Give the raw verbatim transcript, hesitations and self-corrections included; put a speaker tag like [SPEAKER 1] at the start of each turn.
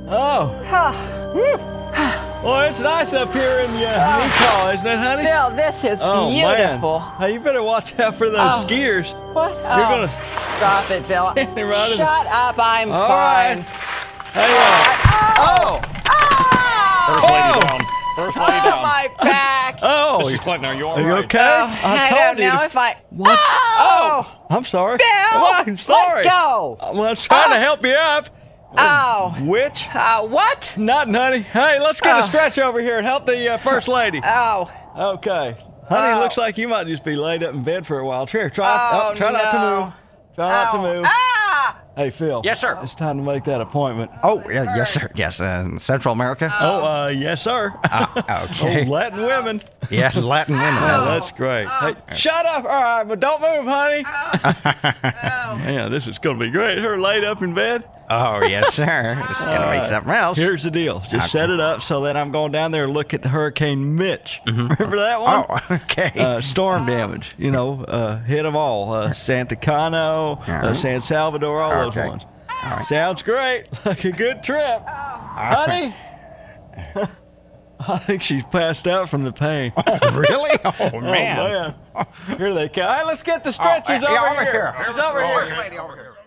[SPEAKER 1] Oh. Well, it's nice up here in the uh, Utah, isn't it, honey?
[SPEAKER 2] Bill, this is
[SPEAKER 1] oh,
[SPEAKER 2] beautiful.
[SPEAKER 1] Man. Hey, you better watch out for those
[SPEAKER 2] Oh.
[SPEAKER 1] skiers.
[SPEAKER 2] What?
[SPEAKER 1] You're
[SPEAKER 2] oh,
[SPEAKER 1] gonna
[SPEAKER 2] stop it, Bill.
[SPEAKER 1] standing right in-
[SPEAKER 2] Shut up, I'm
[SPEAKER 1] All
[SPEAKER 2] fine.
[SPEAKER 1] right. Hey, uh,
[SPEAKER 2] Oh!
[SPEAKER 3] First
[SPEAKER 2] Oh!
[SPEAKER 3] lady down. First lady
[SPEAKER 2] Oh,
[SPEAKER 3] down.
[SPEAKER 2] my back!
[SPEAKER 1] oh,
[SPEAKER 3] Missus Clinton, are you all
[SPEAKER 1] are you
[SPEAKER 3] right?
[SPEAKER 1] okay?
[SPEAKER 2] Oh,
[SPEAKER 1] I
[SPEAKER 2] I
[SPEAKER 1] told
[SPEAKER 2] don't
[SPEAKER 1] you.
[SPEAKER 2] know
[SPEAKER 1] to-
[SPEAKER 2] if I...
[SPEAKER 1] What?
[SPEAKER 2] Oh!
[SPEAKER 1] I'm sorry.
[SPEAKER 2] Bill!
[SPEAKER 1] Oh, I'm sorry.
[SPEAKER 2] Let go!
[SPEAKER 1] Well, I was trying to
[SPEAKER 2] Ah.
[SPEAKER 1] help you up.
[SPEAKER 2] Oh!
[SPEAKER 1] Which?
[SPEAKER 2] Uh, what?
[SPEAKER 1] Nothing, honey. Hey, let's get a
[SPEAKER 2] Oh.
[SPEAKER 1] stretch over here and help the uh, first lady.
[SPEAKER 2] Oh!
[SPEAKER 1] Okay. Honey,
[SPEAKER 2] Oh.
[SPEAKER 1] looks like you might just be laid up in bed for a while. Here, try,
[SPEAKER 2] Oh,
[SPEAKER 1] oh, try not to
[SPEAKER 2] no.
[SPEAKER 1] move. Try not to
[SPEAKER 2] Ow.
[SPEAKER 1] move.
[SPEAKER 2] Ah!
[SPEAKER 1] Hey, Phil.
[SPEAKER 3] Yes, sir.
[SPEAKER 1] It's time to make that appointment.
[SPEAKER 4] Oh, yeah, yes, sir. Yes, uh, Central America.
[SPEAKER 1] Oh, uh, yes, sir.
[SPEAKER 4] Okay.
[SPEAKER 1] Oh, Latin women.
[SPEAKER 4] Yes, Latin women.
[SPEAKER 1] Oh, that's great. Hey, shut up. All right, but don't move, honey.
[SPEAKER 2] Oh.
[SPEAKER 1] Man, this is going to be great. Her laid up in bed.
[SPEAKER 4] Oh, yes, sir. It's gonna be something else.
[SPEAKER 1] Here's the deal. Just
[SPEAKER 4] Okay.
[SPEAKER 1] set it up so that I'm going down there and look at the Hurricane Mitch. Remember that one?
[SPEAKER 4] Oh, okay.
[SPEAKER 1] Uh, storm damage, you know, uh, hit them all. Uh, Santa Cano, uh, San Salvador, all
[SPEAKER 4] Okay.
[SPEAKER 1] those ones. Sounds great. Like a good trip. Honey? I think she's passed out from the pain.
[SPEAKER 4] Really? Oh,
[SPEAKER 1] Oh,
[SPEAKER 4] man.
[SPEAKER 1] man. Here they come. Hey, let's get the stretches
[SPEAKER 4] Oh, yeah,
[SPEAKER 1] over,
[SPEAKER 4] over
[SPEAKER 1] here.
[SPEAKER 4] here.
[SPEAKER 1] She's over here.
[SPEAKER 3] First lady over here.